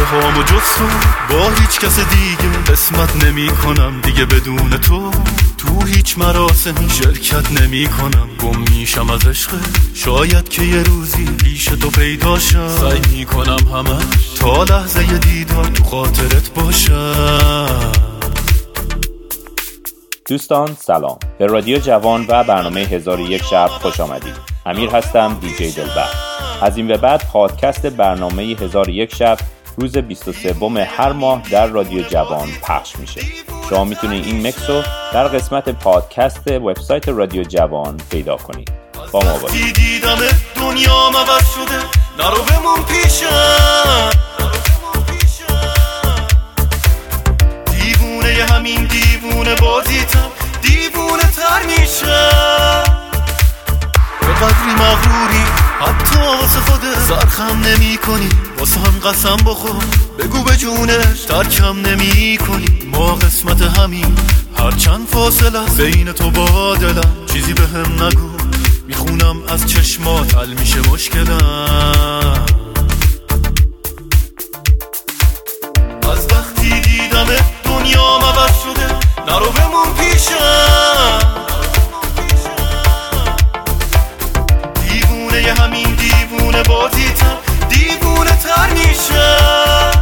شیشه هامو جستو با هیچ کس دیگه قسمت نمی کنم دیگه بدون تو هیچ مراسمی شرکت نمی کنم گم میشم از عشق شاید که یه روزی پیش تو پیدا شم سعی می کنم همش تا لحظه دیدار تو خاطرت باشم. دوستان سلام، به رادیو جوان و برنامه 1001 شب خوش آمدید. امیر هستم، دیجی دلبر. از این به بعد پادکست برنامه 1001 شب روز 23 هر ماه در رادیو جوان پخش میشه. شما میتونید این مکس رو در قسمت پادکست وبسایت رادیو جوان پیدا کنید. با ما باشید. دیدم دنیا عوض شده، نرو بمون پیشم، دیوونه همین دیوونه بازیتم، دیوونه تر میشم. به قدری مغروری حتی واسه خودت زرخم نمی کنی، واسه هم قسم بخور بگو به جونش ترکم نمی کنی. ما قسمت همین هرچند فاصله است بین تو با دلم، چیزی به هم نگو میخونم از چشمات حل میشه مشکلم. از وقتی دیدم دنیا عوض شده، نرو بمون پیشم، دیوونه همین دیوونه بازیتم، دیوونه تر میشم.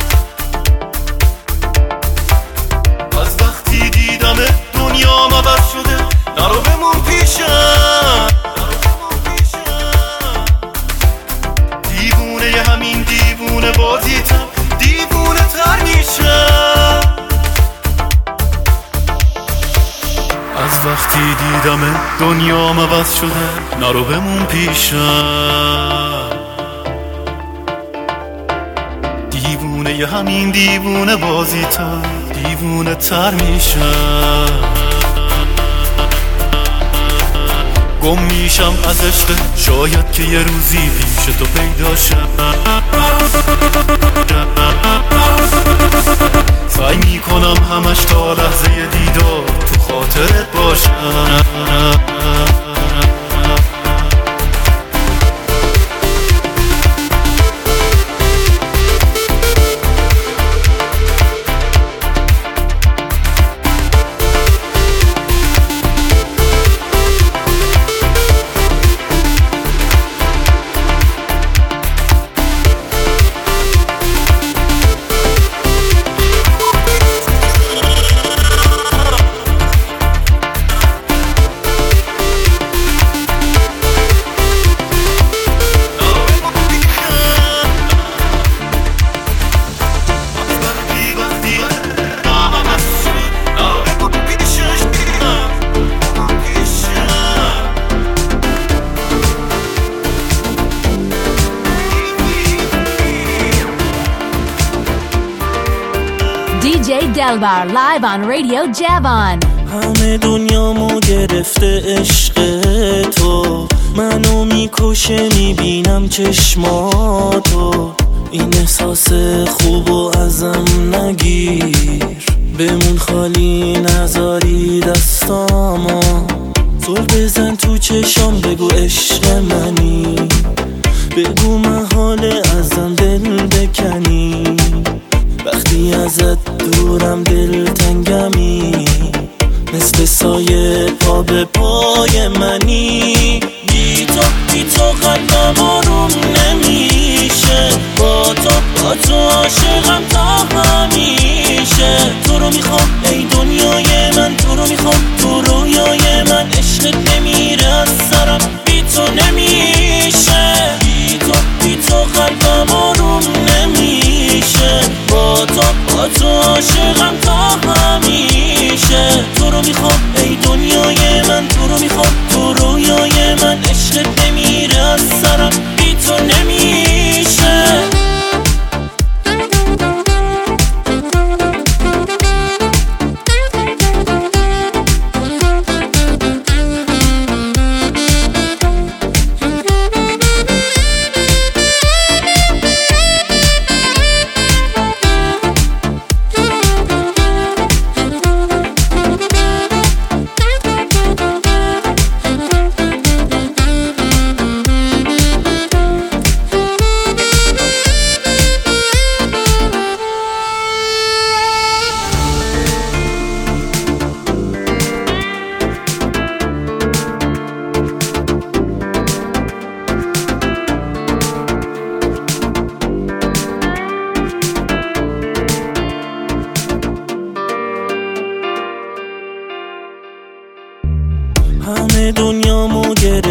از وقتی دیدم دنیا عوض شده، نرو بمون پیشم، دیوونه همین دیوونه بازیتم، دیوونه تر میشم. از وقتی دیدم دنیا عوض شده، نرو بمون پیشم، دیوونه همین دیوونه بازیتم، دیوونه تر میشم. گم میشم از عشق شاید که یه روزی پیش تو پیدا شم. سعی میکنم همش تا لحظه دیدار تو خاطرت باشم. دلبر لایو آن رادیو جوان. همه دنیامو گرفته عشق تو، منو میکشه میبینم چشماتو. این احساس خوبو ازم نگیر، بمون خالی نذاری دستامو. زل بزن تو چشام بگو عشق منی، بگو محاله ازم دل بکنی. وقتی ازت دورم دلتنگمی، مثل سایه پا به پای منی. بی تو قلبم آروم نمیشه، با تو عاشقم تا همیشه. تو رو میخوام ای دنیای من، تو رو میخوام تو رویای من. عشقت نمیره از سرم، بی تو نمیشه. بی تو قلبم آروم نمیشه، با تو عاشقم تا همیشه. تو رو میخوام ای دنیای من، تو رو میخوام تو رویای من. عشقت نمیره از سرم، بی تو نمیشه.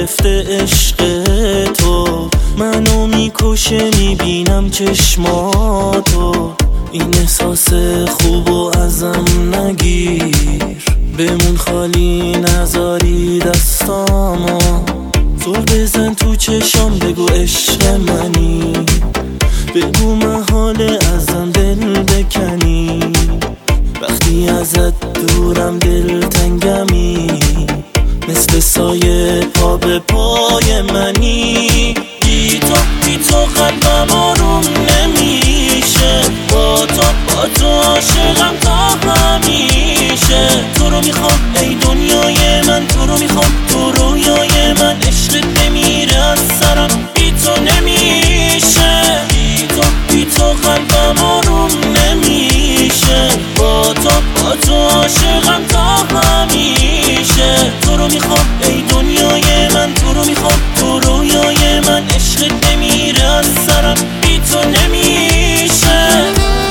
گرفته عشق تو، منو میکشه میبینم چشماتو. این احساس خوبو ازم نگیر، بمون خالی نذاری دستامو. زل بزن تو چشام بگو عشق منی، بگو محاله ازم دل بکنی. وقتی ازت دورم دل تنگمی، مثل سایه پا به پای منی. بی تو قلبم آروم نمیشه، با تو عاشقم تا همیشه. تو رو میخوام ای دنیای من، تو رو میخوام تو رویای من. عشقت نمیره از سرم، بی تو نمیشه. بی تو قلبم آروم نمیشه، با تو عاشقم تا همیشه. تو رو میخوام ای دنیای من، تو رو میخوام تو رویای من. عشقت نمیره از سرم، بی تو نمیشه.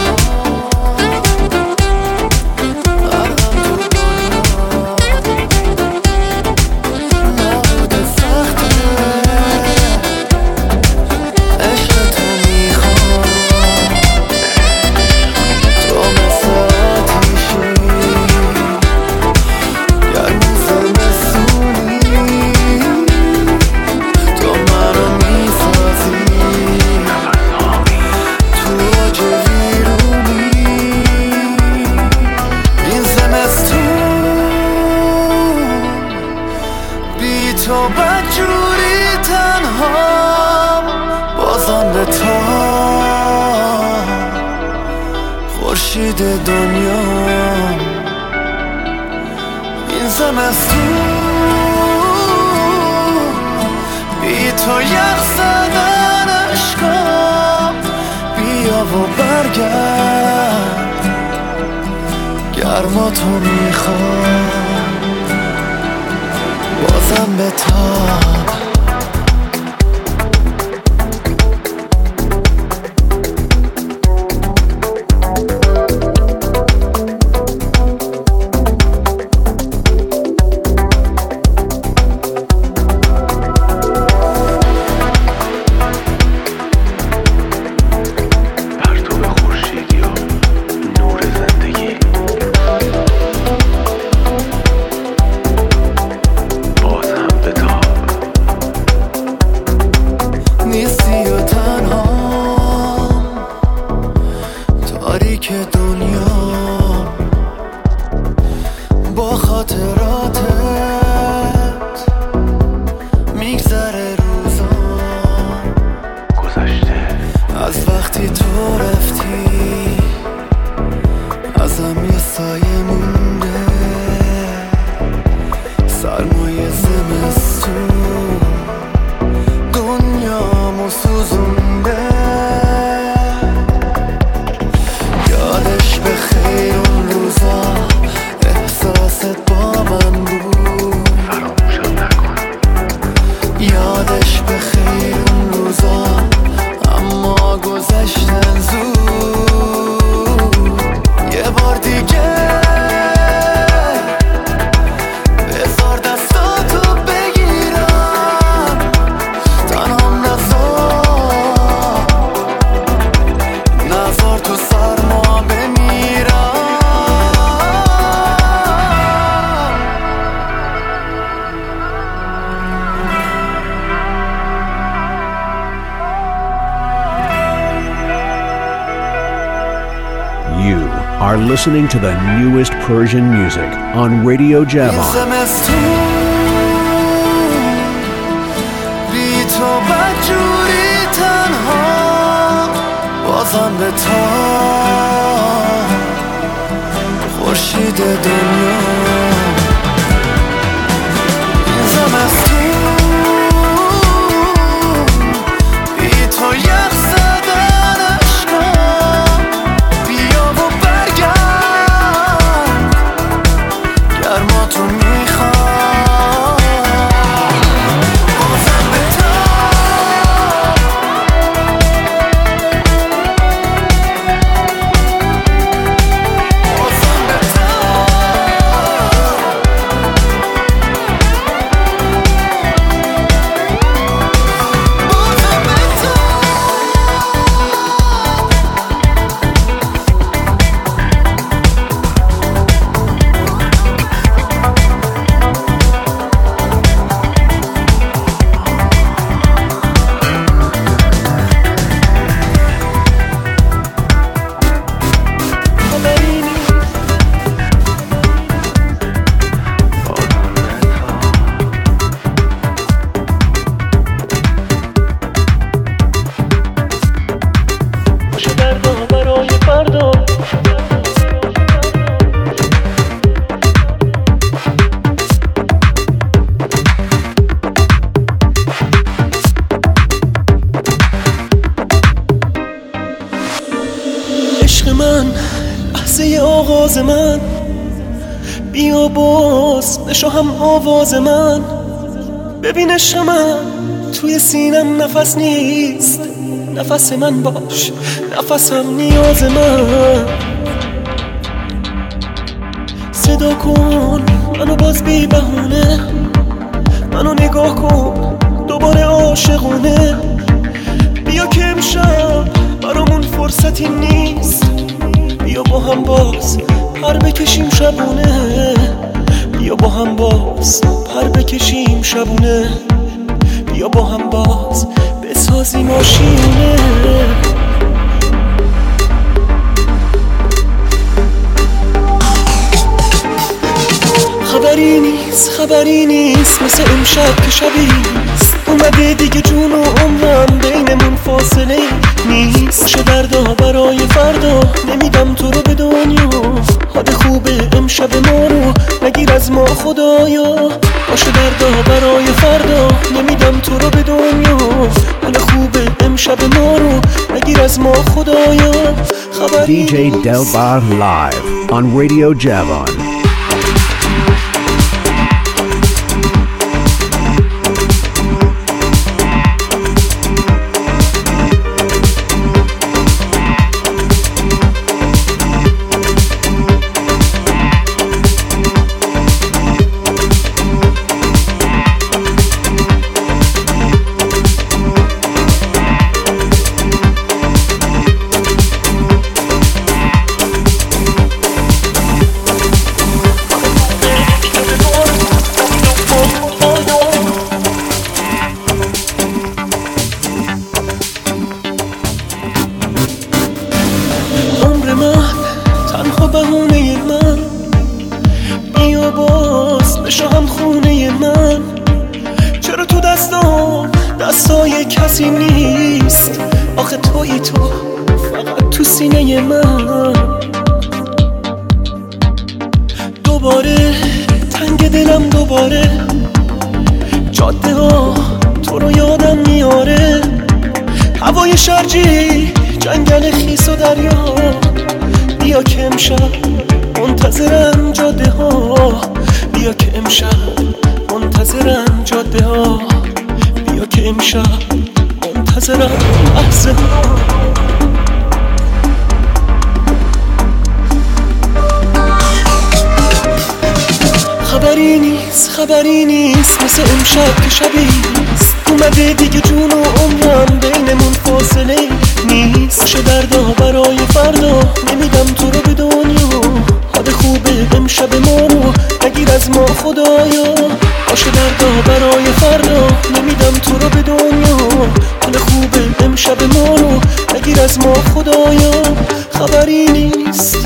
دنیا این زمستون بی تو یخ زدن عشقم. بیا و برگرد، گرما تو میخوام بازم به تاب. are listening to the newest Persian music on Radio Javan. آغاز من، بیا باز بشو هم آواز من. ببینش من توی سینم نفس نیست، نفس من باش، نفسم نیاز من. صدا کن منو باز بی بهونه، منو نگاه کن دوباره عاشقونه. بیا که امشب برامون فرصتی نیست، بیا با هم باز پر بکشیم شبونه. بیا با هم باز پر بکشیم شبونه. بیا با هم باز بسازیم آشیونه. خبری نیست مثل امشب که شبیست. اومده دیگه جون و عمرم بینمون فاصله نیست. باشه دردا برای فردا، نمیدم تو رو به دنیا. حال خوبه امشب ما رو نگیر از ما خدایا. باشه دردا برای فردا، نمیدم تو رو به دنیا. حال خوبه امشب ما رو نگیر از ما خدایا. DJ Delbar live on Radio Javon. دستای کسی نیست آخه تویی تو، فقط تو سینه من. دوباره تنگ دلم، دوباره جاده ها تو رو یادم میاره. هوای شرجی، جنگل خیس و دریا. بیا که امشب منتظرم جاده ها. بیا که امشب منتظرم جاده ها. بیا که امشب منتظرم لحظه ها. خبری نیست مثل امشب که شبیست. اومده دیگه جون و عمرم بینمون فاصله نیست. باشه دردا برای فردا، نمیدم تو رو به دنیا. حال خوبه امشب ما رو نگیر از ما خدایا. باشه دردا برای فردا، نمیدم تو رو به دنیا. حال خوبه امشب ما رو نگیر از ما خدایا. خبری نیست.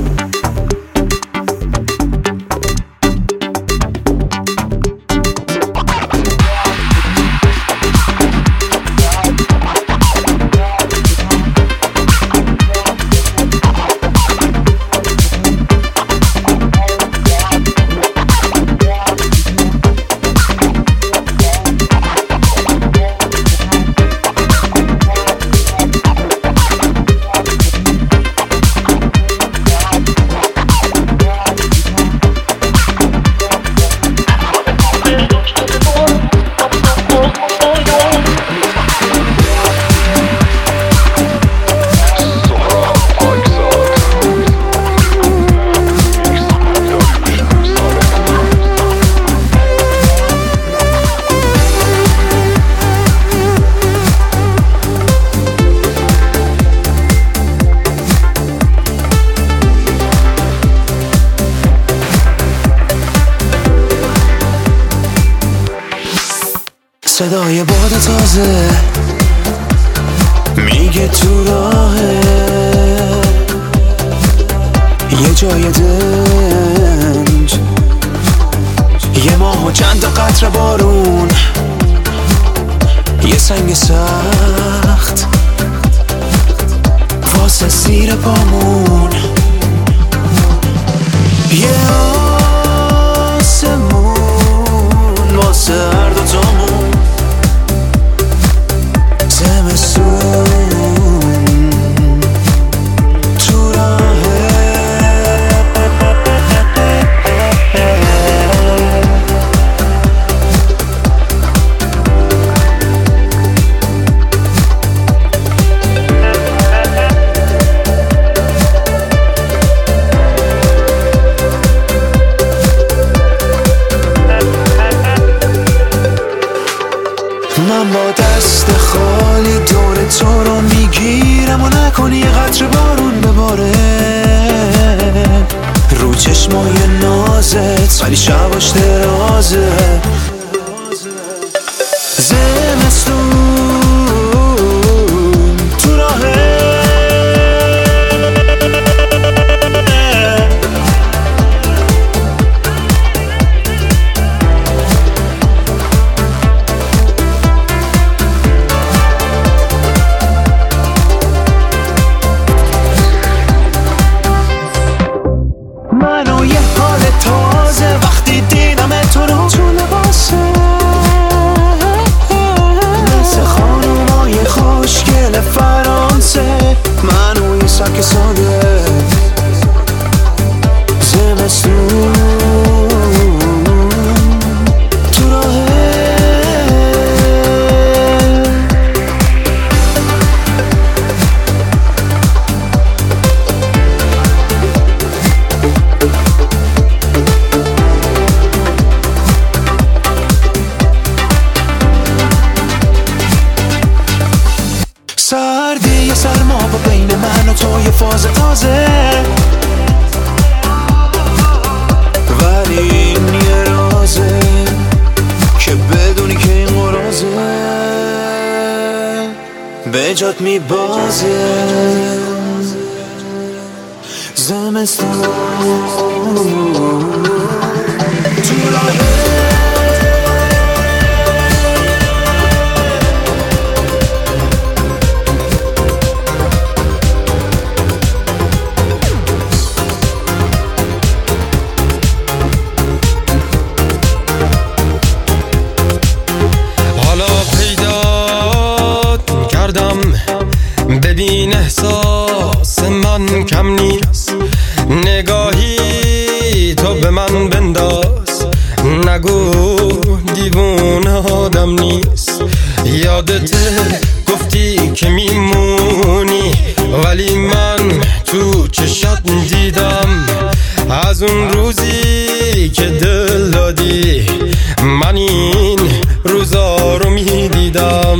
صدای باد تازه میگه تو راهه، یه جای دنج، یه ماه و چند تا قطره بارون، یه سنگ سخت واسه زیر پامون، یه آسمون واسه هر دوتامون، زمستون تو راهه نکنی یه قطره بارون بباره رو چشمای نازت، ولی شباش درازه. زمستون تو راهه، منو یه حال تازه وقتی دیدم تو رو تو لباسه، مثل خانومای خوشگل فرانسه، منو یه ساک ساده. زمستون تو راهه، سردی یه سرما با بین من و تو یه فاز تازه، ولی این یه رازه که بدونی که این قرازه به جات میبازه. زمستون تو راهه، ببین احساس من کم نیست، نگاهی تو به من بنداز، نگو دیوونه آدم نیست. یادته گفتی که میمونی، ولی من تو چشات دیدم از اون روزی که دل دادی، من این روزا رو میدیدم.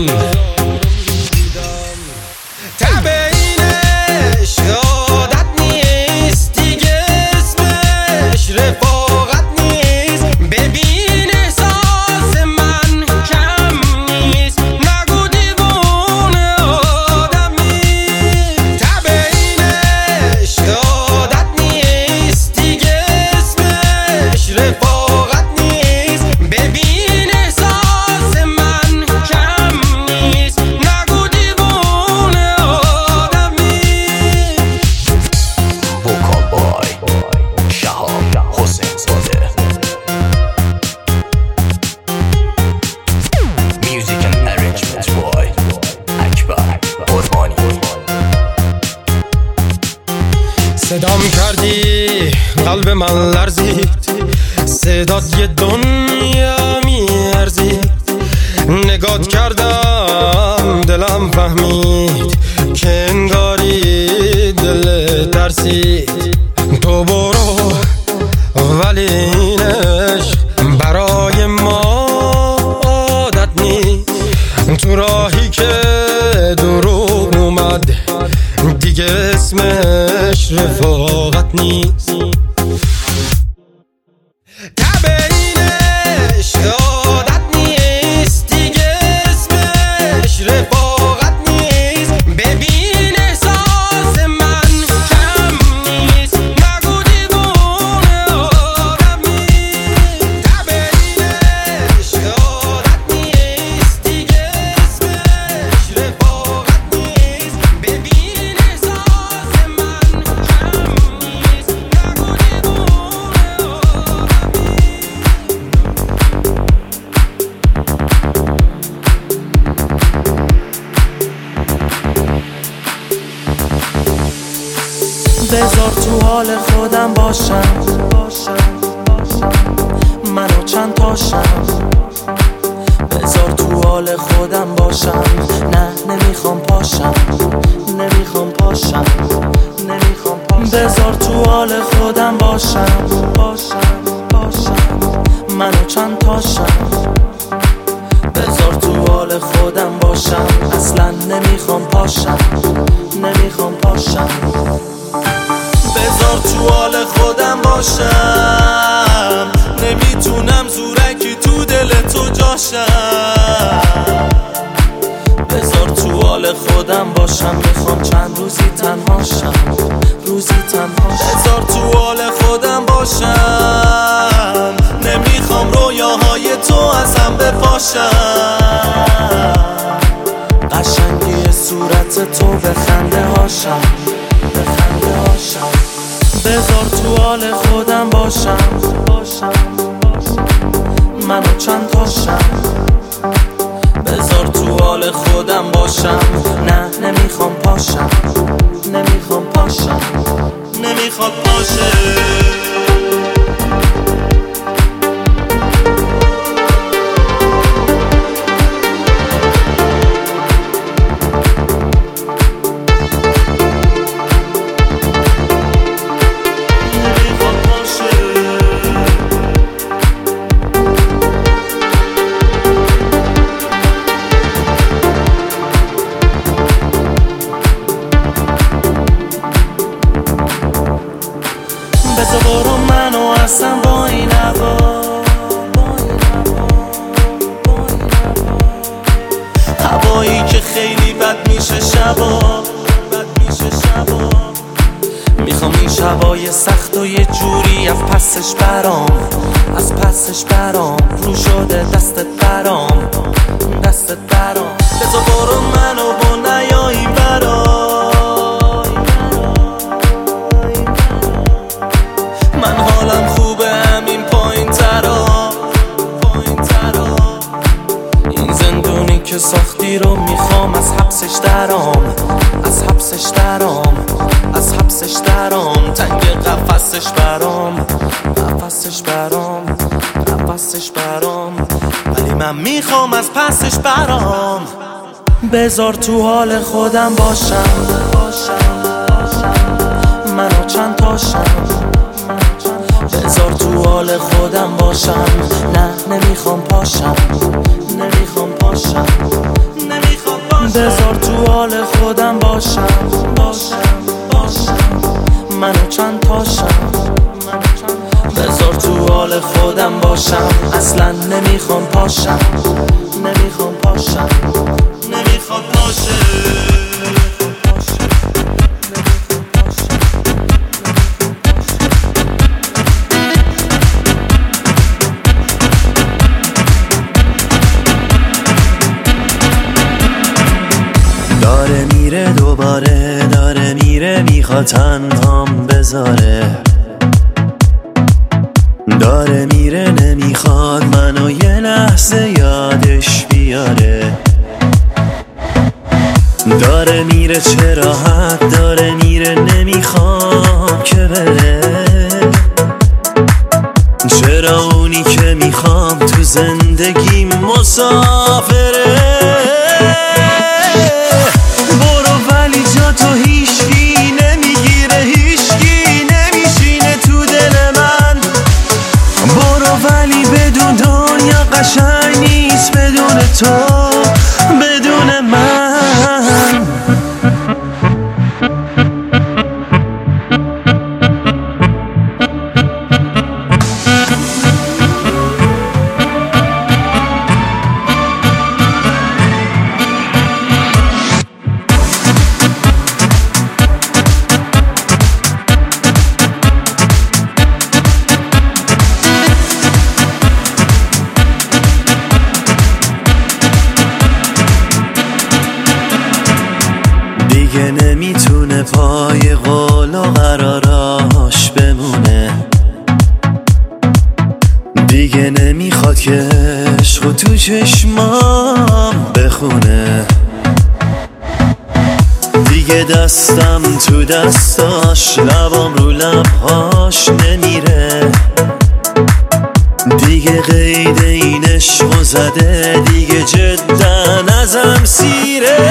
صدام کردی قلب من لرزید، صدات یه دنیا میارزید. نگات کردم دلم فهمید که انگاری دل ترسید. تو برو ولی این عشق برای ما عادت نیست. تو راهی که دروغ اومد دیگه اسمش رفاقت نیست. بذار تو حال خودم باشم، منو چند تاشم. بذار تو حال خودم باشم، نه نمیخوام پاشم، نمیخوام پاشم، نمیخوام پاشم. بذار تو حال خودم باشم، منو چند تاشم. بذار تو حال خودم باشم، اصلا نمیخوام پاشم، نمیخوام پاشم بذار تو حال خودم باشم نمیتونم زورکی تو دل تو جاشم بذار تو حال خودم باشم میخوام چند روزی تنهاشم بذار تو حال خودم باشم نمیخوام رویاهای تو ازم بپاشم قشنگی صورت تو به خنده هاشم بذار تو حال خودم باشم منو چند تاشم بذار تو حال خودم باشم نه نمیخوام پاشم نمیخواد باشه بذار برو منو اصلا با این هوا هوایی که خیلی بد میشه شبا میخوام این شبای سخت و یه جوری از پسش برام رو شده دستت برام بذار برو منو با نیایی من حالم خوبه همین پایین ترا این زندونی که ساختی رو میخوام از حبسش درام تنگ قفسش برام ولی من میخوام از پسش برام بذار تو حال خودم باشم منو چند تاشم بذار تو حال خودم باشم نه نمیخوام پاشم بذار تو حال خودم باشم منو چند تاشم بذار تو حال خودم باشم اصلا نمیخوام پاشم نمیخواد باشه دوباره داره میره میخواد تنهام بذاره داره میره نمیخواد منو یه لحظه یادش بیاره داره میره چه راحت داره میره نمیخوام که بره چرا اونی که میخوام تو زندگیم مسافره تو هیچکی نمیگیره هیچکی نمیشینه تو دل من برو ولی بدون دنیا قشنگ نیست بدون تو بدون من دیگه نمیتونه پای قول و قراراش بمونه دیگه نمیخواد که عشقو تو چشمام بخونه دیگه دستم تو دستاش لبام رو لبهاش نمیره دیگه قید این عشقو زده دیگه جدا ازم سیره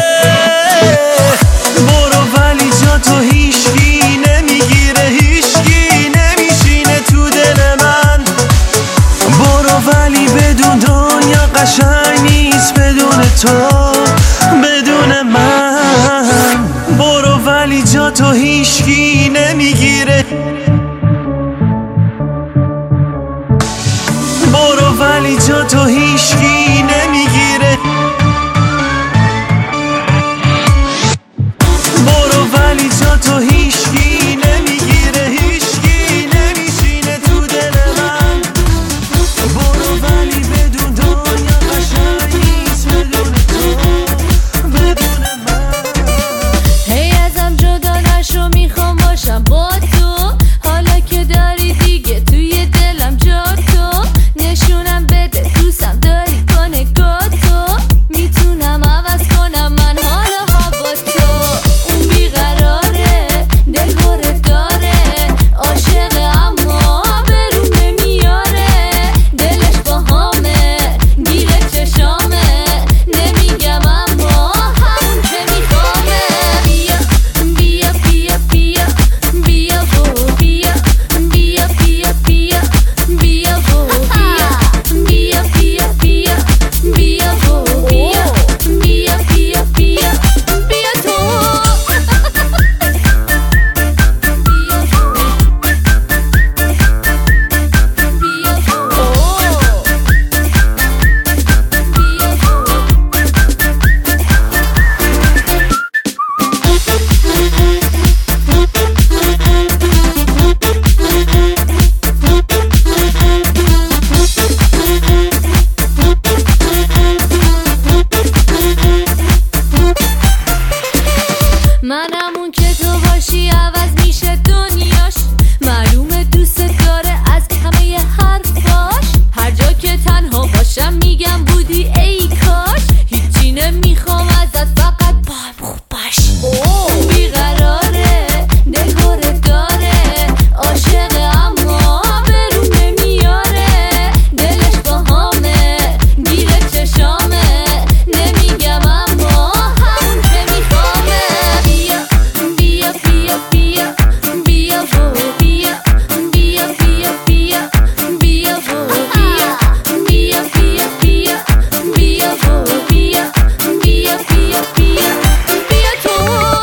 برو ولی جا تو هیچکی نمیگیره هیچکی نمیشینه تو دل من برو ولی بدون دنیا قشنگ نیست بدون تو بدون من برو ولی جا جا تو هیچکی نمیگیره. برو ولی جا تو هیچکی نمیگیره. برو ولی جا تو هیچکی نمیگیره. هیچکی نمیشینه تو دل من. برو ولی بدون دنیا قشنگ نیست بدون تو، بدون من. هی ازم جدا نشو، میخوام باشم با تو. حالا که داری دیگه توی دلم جا تو، نشونم بده دوستم داری با نگاه تو. میتونم عوض کنم من حالا هوا تو. اون بیقراره دلهوره داره، عاشق اما برون نمیاره. دلش با همه گیره چشامه، نمیگم اما همون که میخوامه. بیا بیا بیا بیا بیا و بیا بیا بیا بیا بیا و بیا بیا بیا بیا بیا و بیا بیا بیا بیا بیا تو. منم اون که تو باشی عوض میشه دنیاش. معلومه دوست داره از همه حرفاش. هر جا که تنها باشم میگم بودی ای کاش. هیچی نمیخوام ازت فقط باهم خوب باش. بیقراره دلهوره داره، عاشق اما برون نمیاره. دلش با همه گیره چشامه، نمیگم اما همون که میخوامه. بیا بیا بیا بیا بیا و بیا بیا بیا بیا بیا و بیا بیا بیا بیا بیا و بیا بیا بیا بیا بیا تو.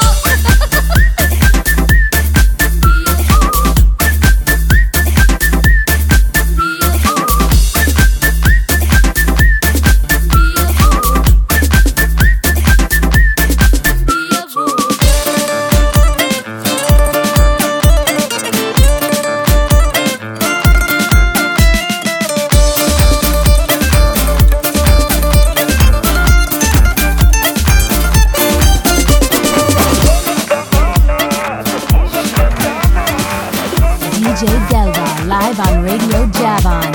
DJ Delva live on Radio Javon.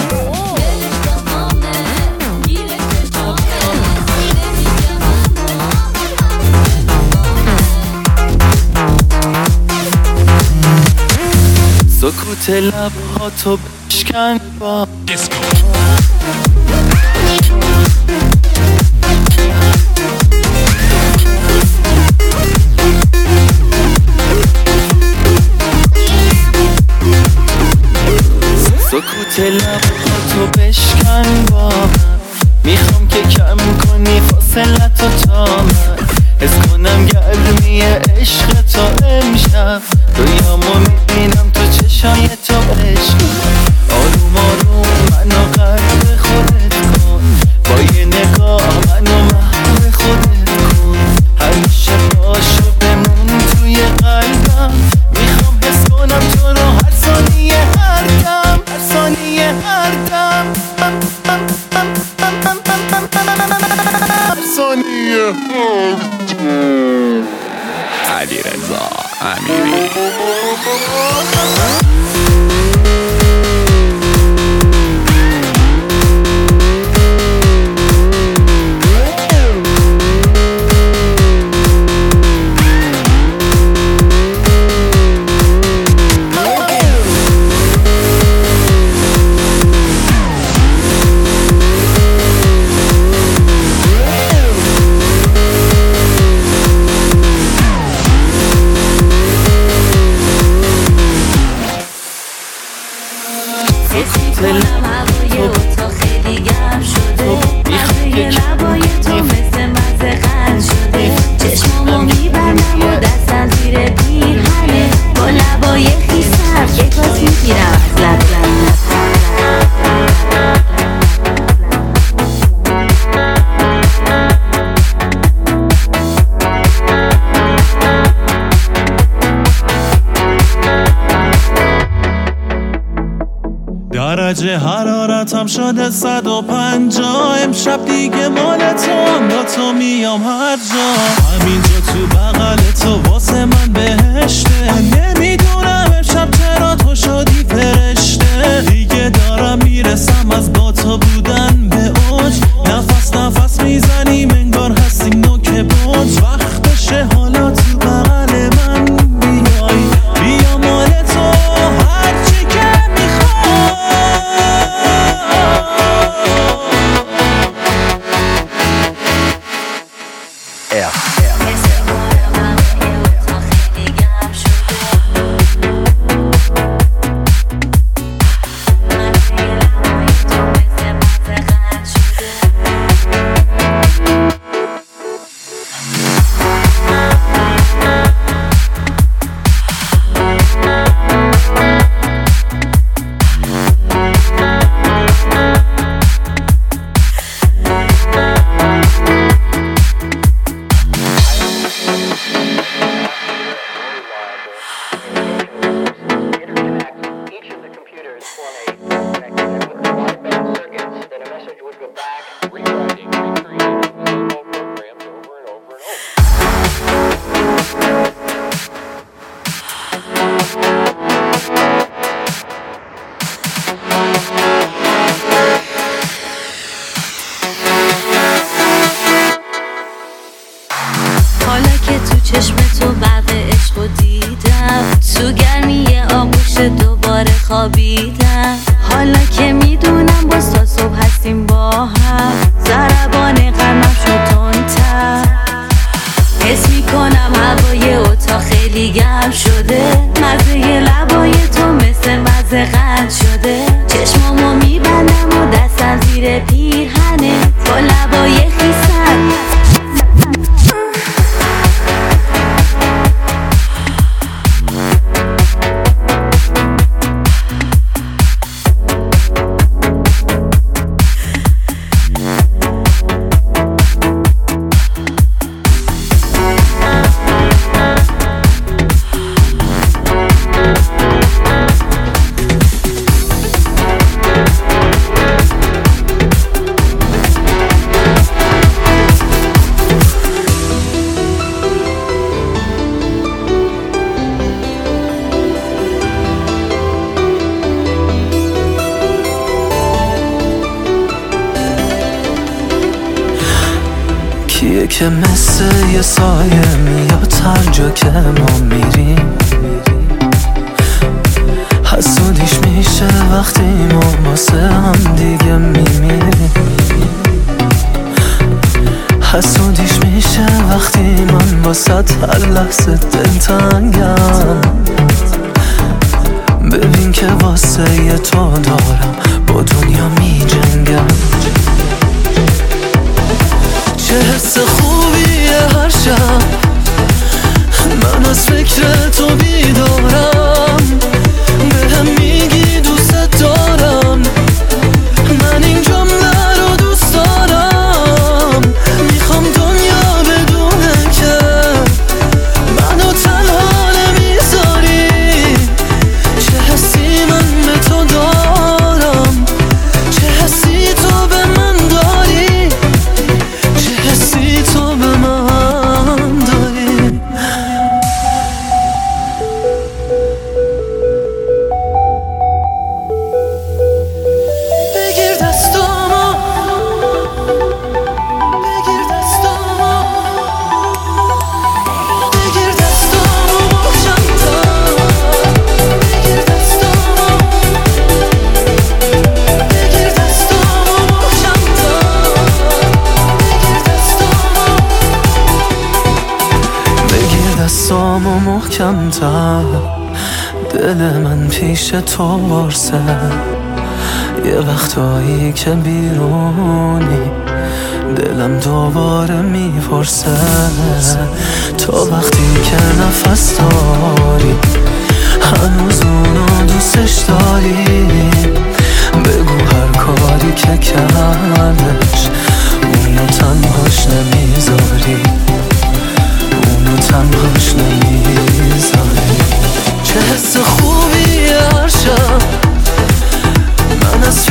سکوت لبها تو بشکن با سکوت لبها تو بشکن با من. میخوام که کم کنی فاصلتو تا من، حس کنم گرمی عشق تو امشب. رویامو میبینم تو چشای تو عشق. آروم آروم منو قرب خودت کن، با یه نگاه منو محو خودت کن. همیشه باشو بمون توی قلبم. میخوام حس کنم تو رو هر ثانیه هر دم، هر ثانیه هر دم، هر ثانیه. علیرضا امیری. کنم هوای اتاق خیلی گرم شده، مزه لبای تو مثل مزه قند شده. چشمامو میبندم و دستم زیر پیر درجه حرارتم شده 150. امشب دیگه مال تو، با تو میام هر جا. همینجا تو بغل تو واسه من بهشته. نمیدونم امشب چرا تو شدی فرشته. دیگه دارم میرسم از با تو بودن به اوج. نفس نفس میزنیم انگار هستیم نوک برج. وقتشه حالا تو بغل من بیای. بیا مال تو هرچی که میخوای. حالا که میدونم با تا صبح هستیم با هم. ضربان قلبم شد تندتر. حس میکنم هوای اتاق خیلی گرم شده. مزه لبای تو مثل مزه قند شده. چشمامو میبندم و دستم زیر پیرهنه با لبای خیسن. کیه که مثل یه سایه میاد هر جا که ما میریم. حسودیش میشه وقتی ما واسه هم دیگه میمیریم. حسودیش میشه وقتی من واسه هر لحظه دلتنگم. ببین که واسه یه تو دارم با دنیا میجنگم. چه حس خوبیه هر شب من از فکر تو بیدارم. بهم میگی دوست دارم. من این جمله رو دوست دارم. میخوام دنیا بدونه که منو تنها نمیذاری. چه حسی من به تو دارم. چه حسی تو به من داری. چه حسی تو به من داری. بگیر دستامو. بگیر دستامو. بگیر دستامو محکم تا. بگیر دستامو. بگیر دستامو محکم تا. بگیر دستامو محکم تا. دل من پیش تو وارسه. یه وقتایی که بیرونی دلم دوباره میپرسه. تو وقتی که نفس داری هنوز اونو دوستش داری. بگو هر کاری که کردش اونو تنهاش نمیذاری. اونو تنهاش نمیذاری. چه حس خوبیه هر شب من از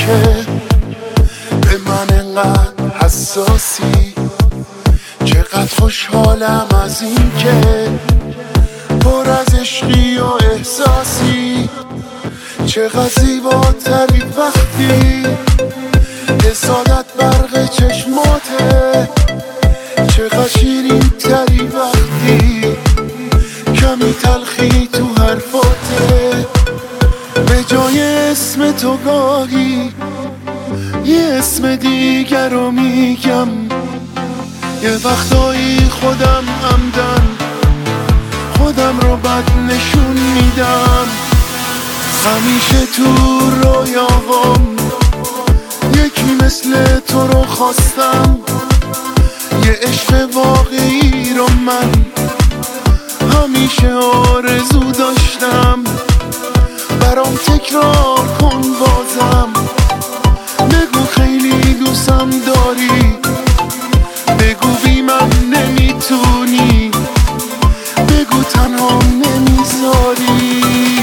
که به من انقدر حساسی. چقدر خوشحالم از این که پر از عشقی و احساسی. چقدر زیباتری وقتی حسادت برق چشماته. چقدر شیرین تری وقتی کمی تلخی تو حرفاته. به جای اسم تو گاهی یه اسم دیگر رو میگم. یه وقتایی خودم عمدن خودم رو بد نشون میدم. همیشه تو رویاهام یکی مثل تو رو خواستم. یه عشق واقعی رو من همیشه آرزو داشتم. برام تکرار کن بازم، بگو خیلی دوستم داری. بگو بی من نمیتونی، بگو تنها نمیذاری.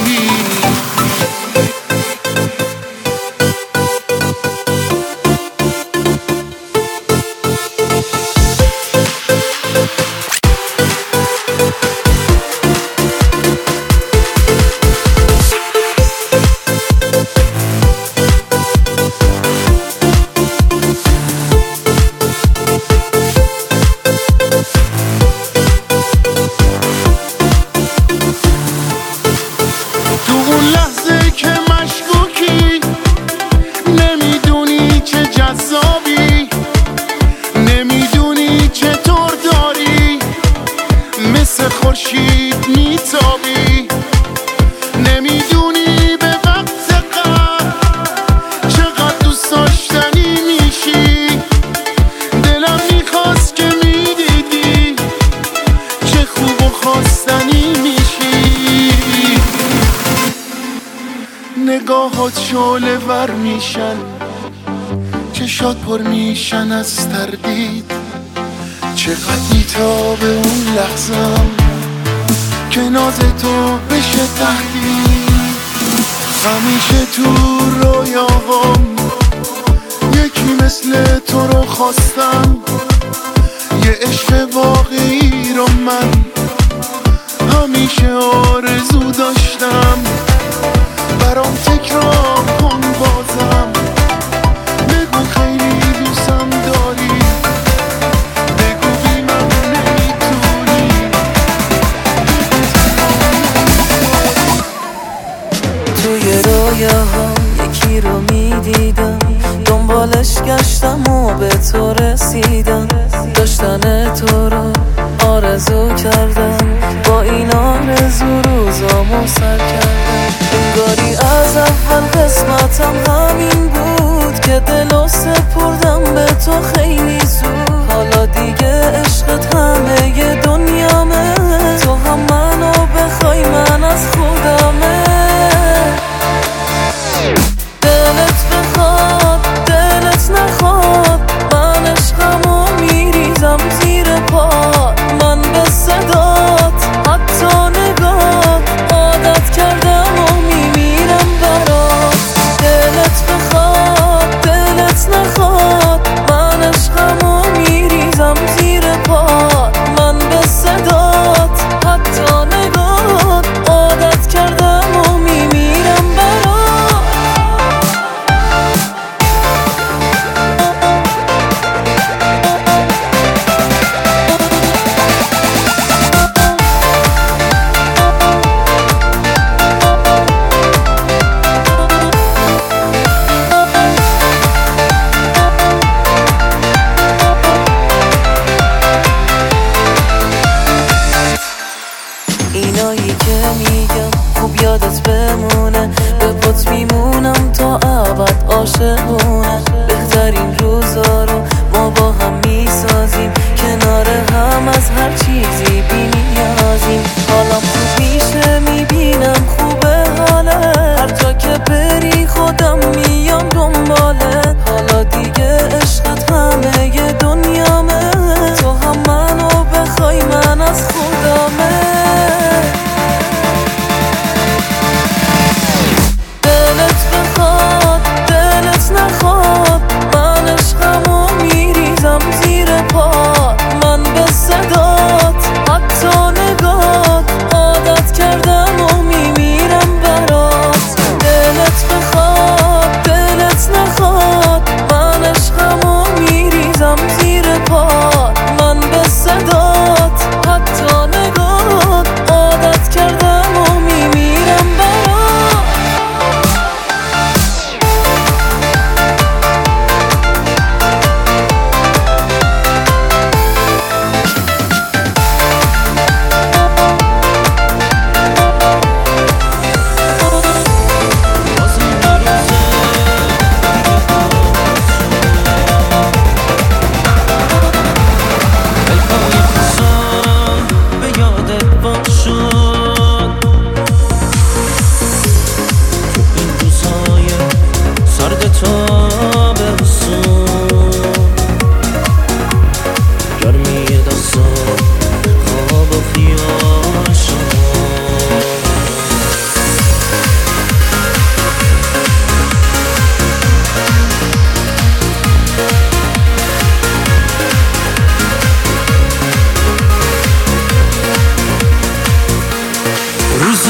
نگاهات شعله ور میشن، چشات پر میشن از تردید. چقدر میتابه اون لحظم که ناز تو بشه تهدید. همیشه تو رویاهام یکی مثل تو رو خواستم. یه عشق واقعی رو من همیشه آرزو داشتم. برام تکرار کن بازم، بگو خیلی دوستم داری. بگو بی من نمیتونی. توی رویاها یکی رو میدیدم، دنبالش گشتم و به تو رسیدم. داشتن تو رو آرزو کردم، با این آرزو روزامو سر کردم. انگاری از اول قسمتم همین بود که دلو سپردم به تو خیلی زود. حالا دیگه عشقت همه دنیامه، تو هم منو بخوای من از خودمه. دلت بخواد دلت نخواد، من عشقمو میریزم زیر پات. من به صدات حتی نگات عادت کردم و میمیرم برات. دلت بخواد دلت نخواد، من عشقمو میریزم زیر پات. من به صدات حتی نگات عادت کردم و میمیرم برات. اینایی که میگم خوب یادت بمونه، به پات میمونم تا ابد عاشقونه. بهترین روزا رو ما با هم میسازیم، کنار هم از هر چیزی بی نیازیم. حالم خوب میشه میبینم خوبه حالت، هر جا که بری خودم میام دنباله. حالا دیگه عشقت همه دنیامه، تو هم منو بخوای من از خودمه. دلت بخواد دلت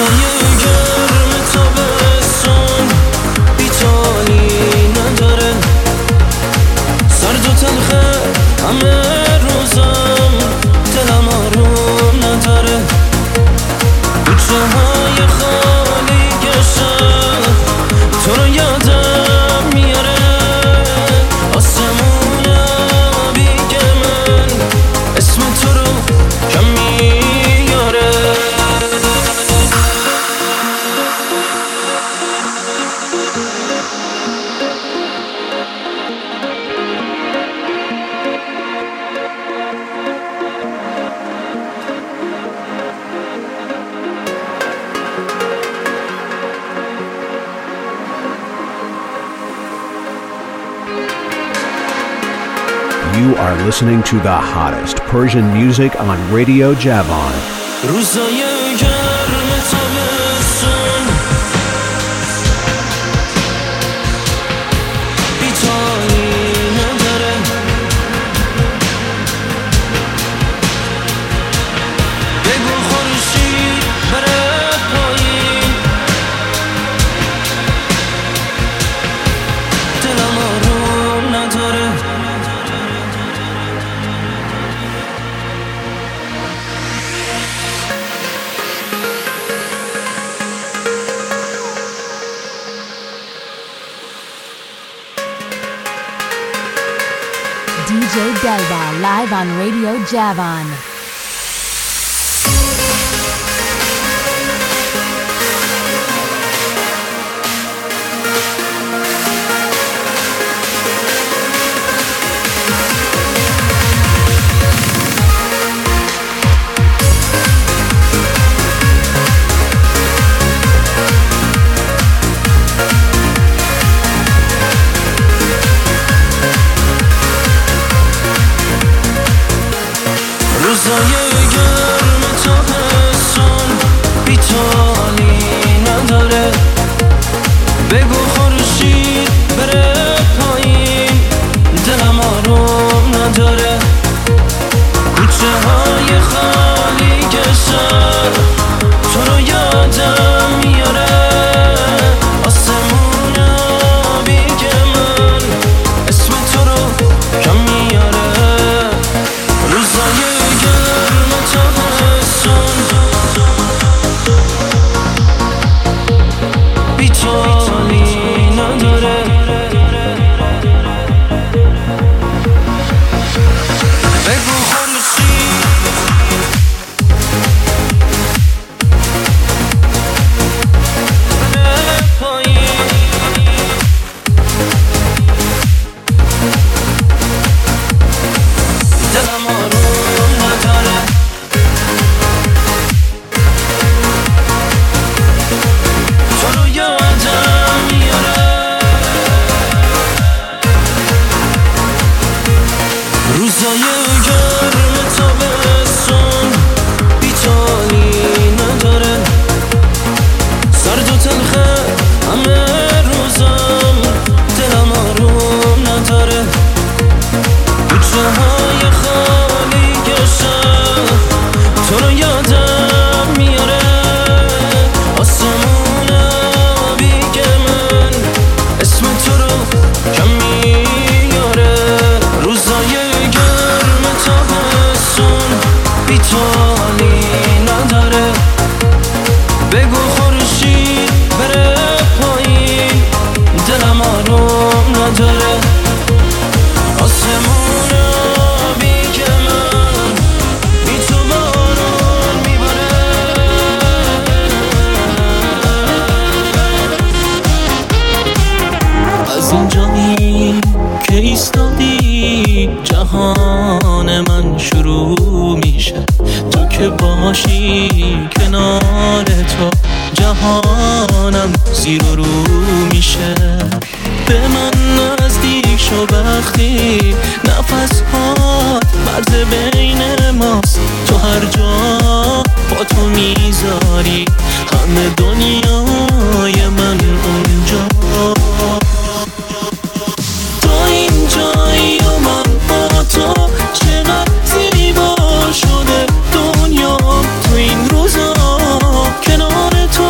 روزای گرم تابستون بی‌تالی نداره، سرد و تلخه همه روزم، دلم آروم نداره. کوچه های خالی گشت تو رو یادم میاره، آسمون بیگ من اسم تو رو کم میاره. You are listening to the hottest Persian music on Radio Javan. روزای گرم تابستون بی‌تالی نداره، بگو خورشید بره پایین، دلم آروم نداره. DJ Delva live on Radio Javan. روزای گرم تابستون بی‌تالی نداره، بگو خورشید بره پایین، دلم آروم نداره. کوچه های خالی گشت تو رو یادم میاره، آسمون بیگ من اسم تو رو کم میاره. روزای گرم تابستون بی‌تالی نداره، بگو خورشید بره پایین، دلم آروم نداره. تو رو یادم میاره، روزای گرم تابستون بی‌تالی نداره، سرد و تلخه همه روزم، دلم آروم نداره. کوچه های خالی گشت تو رو یادم میاره، آسمون بیگ من اسم تو رو کم میاره. روزای گرم تابستون بی‌تالی نداره، بگو خورشید بره پایین، دلم آروم نداره. آسمون بیگ من بی تو بارون میباره، از این جایی که ایستادی جهان من شروع میشه. تو که باشی کنار تو جهانم زیر و رو میشه. به من نزدیک شو وقتی نفس هات مرز بین ماست، تو هر جا با تو میذاری همه دنیای من اونجا. تو اینجایی و من با تو، چقدر زیبا شده دنیا تو این روزا کنار تو.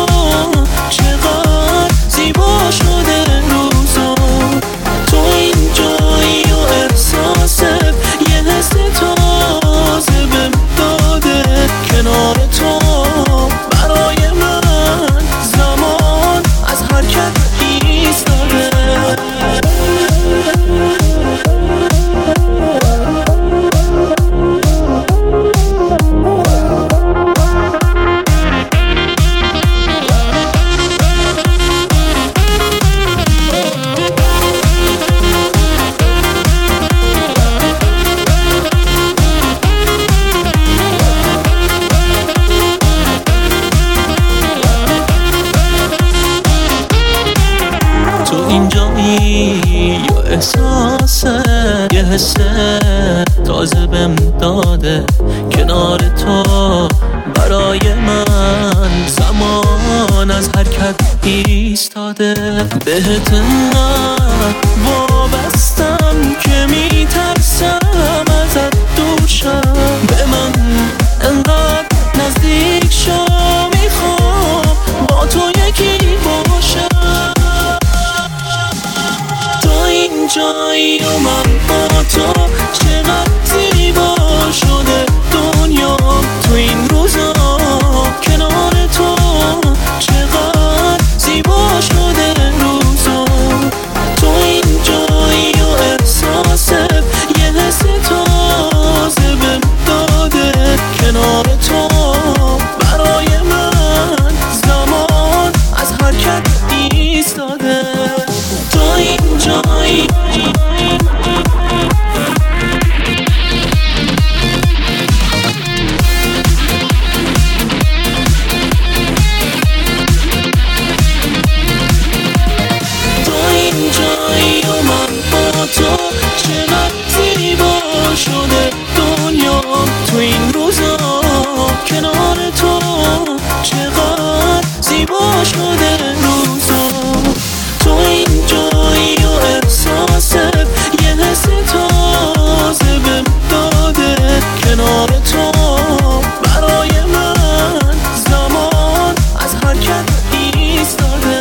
احساسه یه حسه تازه بهم داده کنار تو برای من زمان از حرکت ایستاده بهت انقدر وابستم که میترسم ازت دور شم به من انقدر نزدیک شو میخوام با تو یکی باشم تو اینجایی و من با تو چقدر زیبا شده دنیا تو این روزا کنار تو چقدر زیبا شده روزا تو اینجایی و احساست یه حس تازه بهم داده کنار تو برای من زمان از حرکت ایستاده تو اینجایی و من با تو چقدر زیبا شده دنیا تو این روزا کنار تو چقدر زیبا شده روزا تو اینجایی و احساست یه حس تازه بهم داده کنار تو برای من زمان از حرکت ایستاده